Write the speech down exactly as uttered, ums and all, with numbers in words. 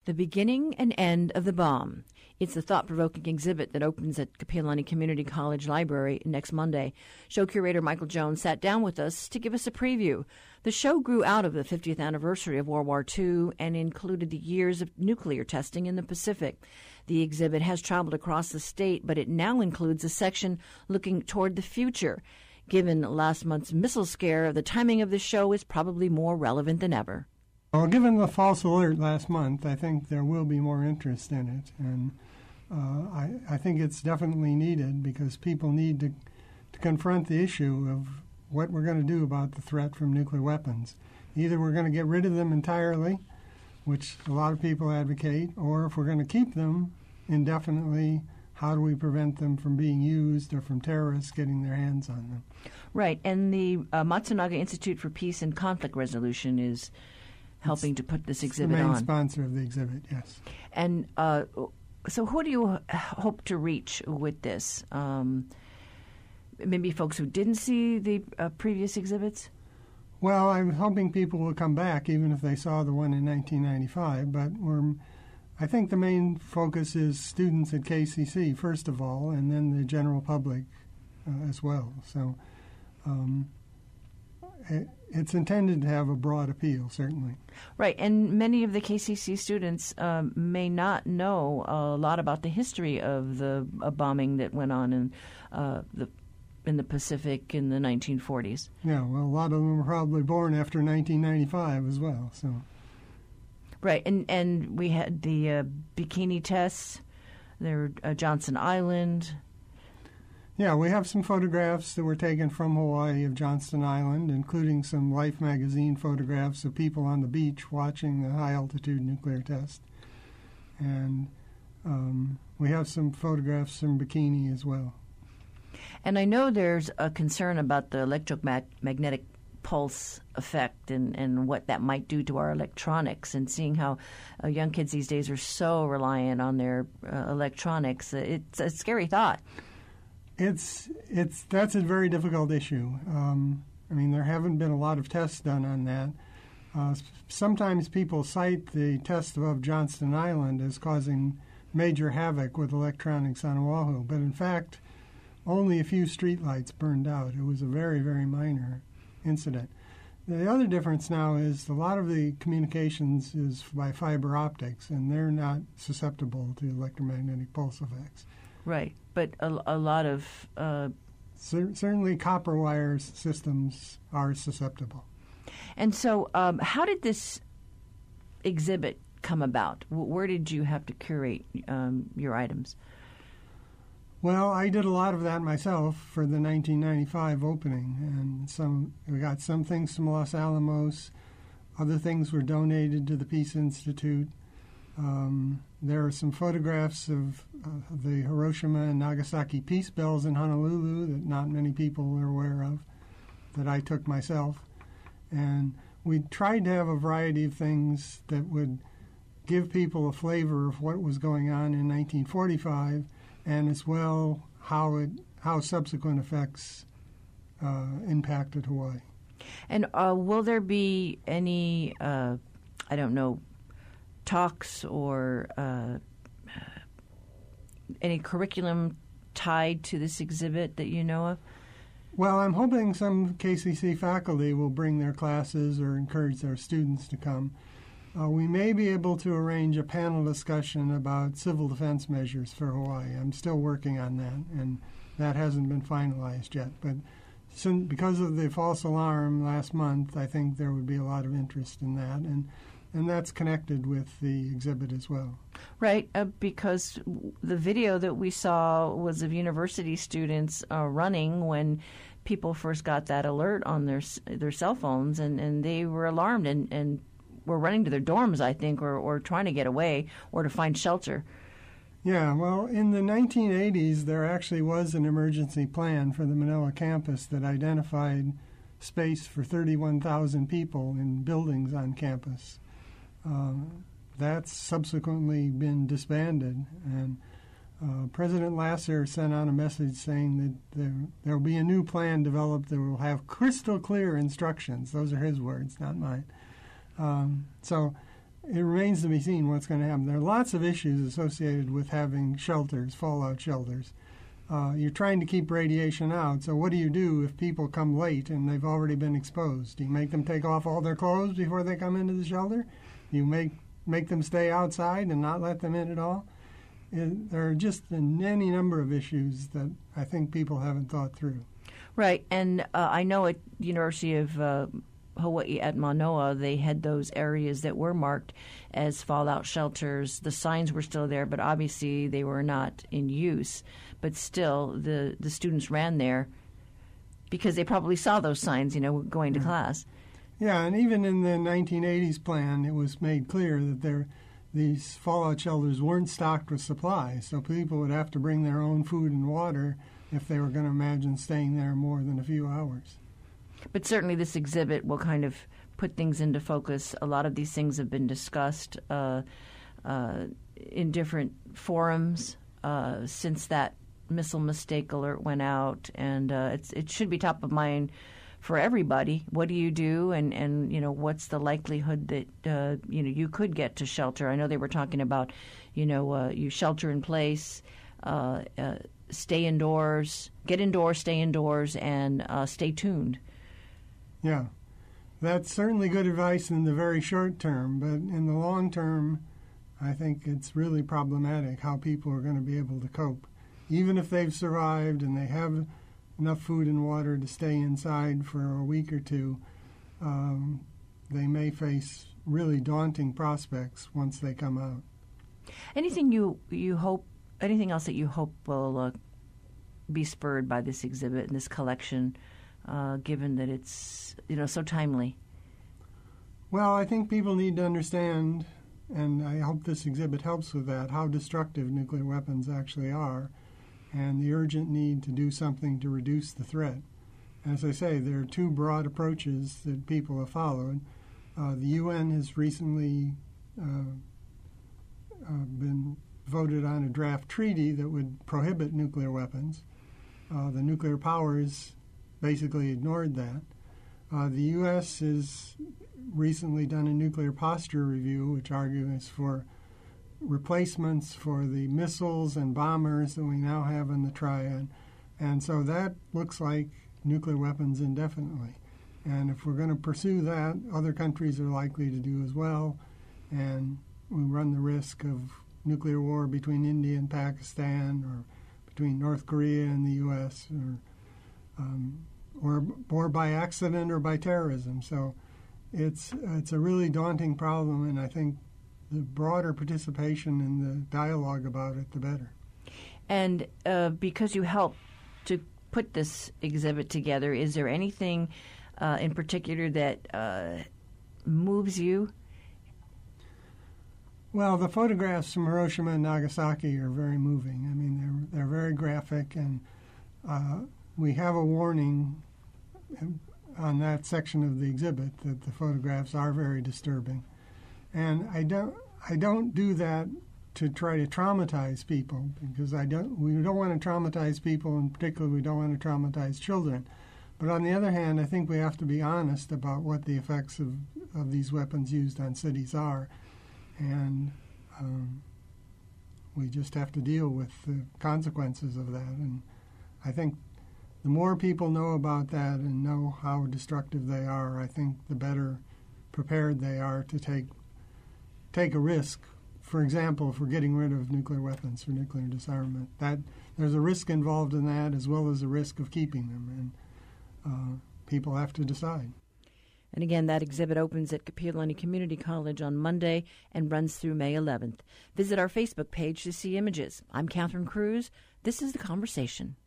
The Beginning and End of the Bomb. It's a thought-provoking exhibit that opens at Kapi'olani Community College Library next Monday. Show curator Michael Jones sat down with us to give us a preview. The show grew out of the fiftieth anniversary of World War Two and included the years of nuclear testing in the Pacific. The exhibit has traveled across the state, but it now includes a section looking toward the future. Given last month's missile scare, the timing of the show is probably more relevant than ever. Well, given the false alert last month, I think there will be more interest in it. And uh, I, I think it's definitely needed because people need to, to confront the issue of what we're going to do about the threat from nuclear weapons. Either we're going to get rid of them entirely, which a lot of people advocate, or if we're going to keep them indefinitely, how do we prevent them from being used or from terrorists getting their hands on them? Right. And the uh, Matsunaga Institute for Peace and Conflict Resolution is helping it's, to put this exhibit the main on. sponsor of the exhibit, yes. And uh, so who do you hope to reach with this? Um, maybe folks who didn't see the uh, previous exhibits? Well, I'm hoping people will come back even if they saw the one in nineteen ninety-five, but we're, I think the main focus is students at K C C, first of all, and then the general public uh, as well. So um, it, it's intended to have a broad appeal, certainly. Right, and many of the K C C students um, may not know a lot about the history of the uh, bombing that went on in uh, the in the Pacific in the nineteen forties. Yeah, well, a lot of them were probably born after nineteen ninety-five as well. So, right, and and we had the uh, bikini tests. There were uh, Johnston Island. Yeah, we have some photographs that were taken from Hawaii of Johnston Island, including some Life magazine photographs of people on the beach watching the high-altitude nuclear test. And um, we have some photographs from Bikini as well. And I know there's a concern about the electromagnetic pulse effect and, and what that might do to our electronics, and seeing how uh, young kids these days are so reliant on their uh, electronics. It's a scary thought. It's it's that's a very difficult issue. Um, I mean, there haven't been a lot of tests done on that. Uh, sometimes people cite the test above Johnston Island as causing major havoc with electronics on Oahu, but in fact, only a few streetlights burned out. It was a very, very minor incident. The other difference now is a lot of the communications is by fiber optics, and they're not susceptible to electromagnetic pulse effects. Right, but a, a lot of... Uh, Cer- certainly copper wire systems are susceptible. And so um, how did this exhibit come about? W- where did you have to curate um, your items? Well, I did a lot of that myself for the nineteen ninety-five opening, and some we got some things from Los Alamos, other things were donated to the Peace Institute. Um, there are some photographs of uh, the Hiroshima and Nagasaki peace bells in Honolulu that not many people are aware of, that I took myself. And we tried to have a variety of things that would give people a flavor of what was going on in nineteen forty-five, and as well how it how subsequent effects uh, impacted Hawaii. And uh, will there be any, uh, I don't know, talks or uh, any curriculum tied to this exhibit that you know of? Well, I'm hoping some K C C faculty will bring their classes or encourage their students to come. Uh, we may be able to arrange a panel discussion about civil defense measures for Hawaii. I'm still working on that, and that hasn't been finalized yet. But since, because of the false alarm last month, I think there would be a lot of interest in that, and and that's connected with the exhibit as well. Right, uh, because the video that we saw was of university students uh, running when people first got that alert on their their cell phones, and, and they were alarmed and, and were running to their dorms, I think, or, or trying to get away or to find shelter. Yeah, well, in the nineteen eighties, there actually was an emergency plan for the Manila campus that identified space for thirty-one thousand people in buildings on campus. Uh, that's subsequently been disbanded, and uh, President Lasser sent out a message saying that there there will be a new plan developed that will have crystal clear instructions. Those are his words, not mine. Um, so it remains to be seen what's going to happen. There are lots of issues associated with having shelters, fallout shelters. Uh, you're trying to keep radiation out, so what do you do if people come late and they've already been exposed? Do you make them take off all their clothes before they come into the shelter? Do you make make them stay outside and not let them in at all? It, there are just any number of issues that I think people haven't thought through. Right, and uh, I know at University of uh, Hawaii at Manoa, they had those areas that were marked as fallout shelters. The signs were still there, but obviously they were not in use. But still, the, the students ran there because they probably saw those signs, you know, going to yeah. class. Yeah, and even in the nineteen eighties plan, it was made clear that there, these fallout shelters weren't stocked with supplies, so people would have to bring their own food and water if they were going to imagine staying there more than a few hours. But certainly this exhibit will kind of put things into focus. A lot of these things have been discussed uh, uh, in different forums uh, since that missile mistake alert went out, and uh, it's, it should be top of mind for everybody. What do you do, and, and you know, what's the likelihood that uh, you know you could get to shelter? I know they were talking about, you know, uh, you shelter in place, uh, uh, stay indoors, get indoors, stay indoors, and uh, stay tuned. Yeah, that's certainly good advice in the very short term, but in the long term, I think it's really problematic how people are going to be able to cope. Even if they've survived and they have enough food and water to stay inside for a week or two, um, they may face really daunting prospects once they come out. Anything you you hope, anything else that you hope will uh, be spurred by this exhibit and this collection, uh, given that it's, you know, so timely? Well, I think people need to understand, and I hope this exhibit helps with that, how destructive nuclear weapons actually are, and the urgent need to do something to reduce the threat. As I say, there are two broad approaches that people have followed. Uh, the U N has recently uh, uh, been voted on a draft treaty that would prohibit nuclear weapons. Uh, the nuclear powers basically ignored that. Uh, the U S has recently done a nuclear posture review, which argues for replacements for the missiles and bombers that we now have in the triad. And so that looks like nuclear weapons indefinitely. And if we're going to pursue that, other countries are likely to do as well. And we run the risk of nuclear war between India and Pakistan, or between North Korea and the U S, or um, or, or by accident or by terrorism. So it's it's a really daunting problem, and I think the broader participation in the dialogue about it, the better. And uh, because you helped to put this exhibit together, is there anything uh, in particular that uh, moves you? Well, the photographs from Hiroshima and Nagasaki are very moving. I mean, they're they're very graphic, and uh, we have a warning on that section of the exhibit that the photographs are very disturbing. And I don't I don't do that to try to traumatize people, because I don't we don't want to traumatize people, and particularly we don't want to traumatize children. But on the other hand, I think we have to be honest about what the effects of, of these weapons used on cities are. And um, we just have to deal with the consequences of that. And I think the more people know about that and know how destructive they are, I think the better prepared they are to take take a risk. For example, if we're getting rid of nuclear weapons for nuclear disarmament, that there's a risk involved in that, as well as a risk of keeping them, and uh, people have to decide. And again, that exhibit opens at Kapi'olani Community College on Monday and runs through May eleventh. Visit our Facebook page to see images. I'm Catherine Cruz. This is The Conversation.